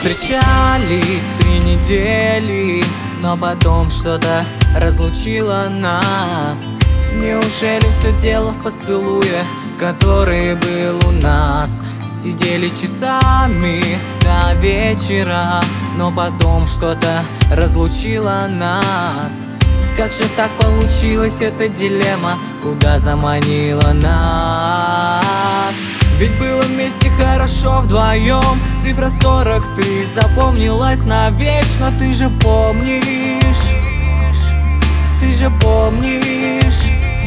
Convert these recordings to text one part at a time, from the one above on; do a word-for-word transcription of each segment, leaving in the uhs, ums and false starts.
встречались три недели, но потом что-то разлучило нас. Неужели все дело в поцелуе, который был у нас? Сидели часами до вечера, но потом что-то разлучило нас. Как же так получилась эта дилемма, куда заманила нас? Ведь было вместе хорошо вдвоем. Цифра сорок три запомнилась навечно. Ты же помнишь, ты же помнишь.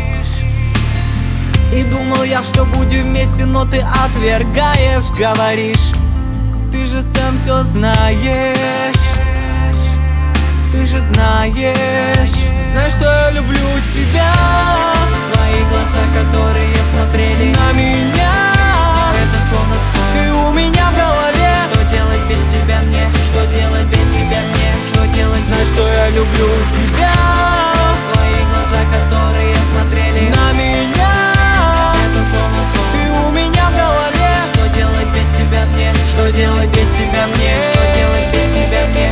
И думал я, что будем вместе, но ты отвергаешь. Говоришь, ты же сам все знаешь. Ты же знаешь, знаешь, что я люблю тебя. Твои глаза, которые смотрели на меня, это словно сон. Ты у меня в голове. Что делать без тебя мне? Что делать без тебя мне? Что делать? Знаешь, что я люблю тебя. Твои глаза, которые смотрели на меня, это словно сон. Ты у меня в голове. Что делать без тебя мне? Что делать без тебя мне? Что делать без тебя мне?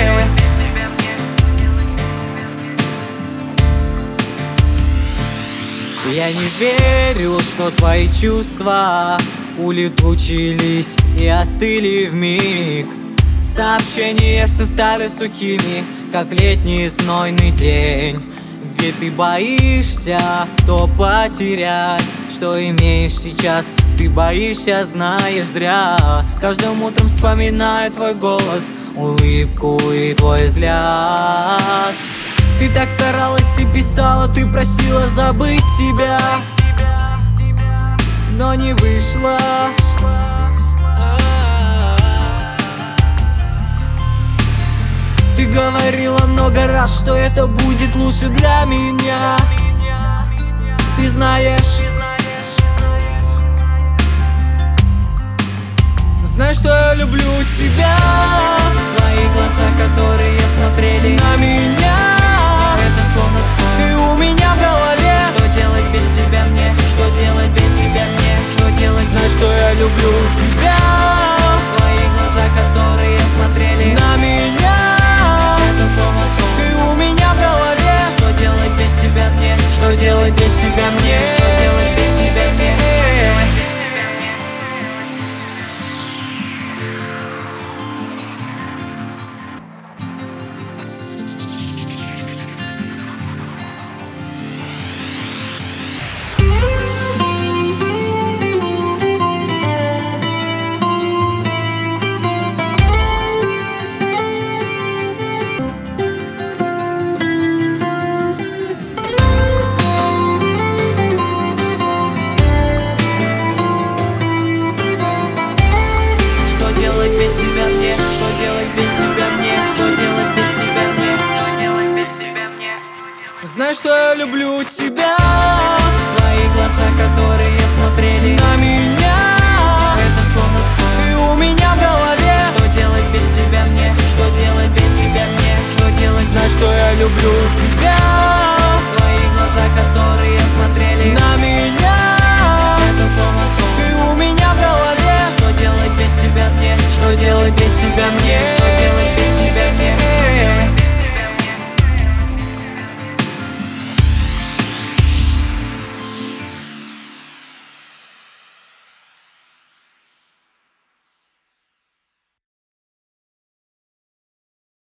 Я не верю, что твои чувства улетучились и остыли вмиг. Сообщения все стали сухими, как летний знойный день. Ведь ты боишься то потерять, что имеешь сейчас. Ты боишься, знаешь, зря. Каждым утром вспоминаю твой голос, улыбку и твой взгляд. Ты так старалась, ты писала, ты просила забыть тебя, но не вышло. Ты говорила много раз, что это будет лучше для меня. Ты знаешь, знаешь, что я люблю тебя. Твои глаза, которые смотрели на меня, это словно сон. Ты у меня в голове. Что делать без тебя мне? Что делать без тебя мне? Что делать? Знаешь, что я люблю тебя. Твои глаза, которые смотрели на меня, это словно сон. Ты у меня в голове. Что делать без тебя мне? Что делать без тебя мне? Что делать без тебя мне? Знаешь, что я люблю тебя. Твои глаза, которые смотрели на меня, это словно сон. Ты у меня в голове. Что делать без тебя мне? Что делать без тебя мне? Что делать? Знаешь, что я люблю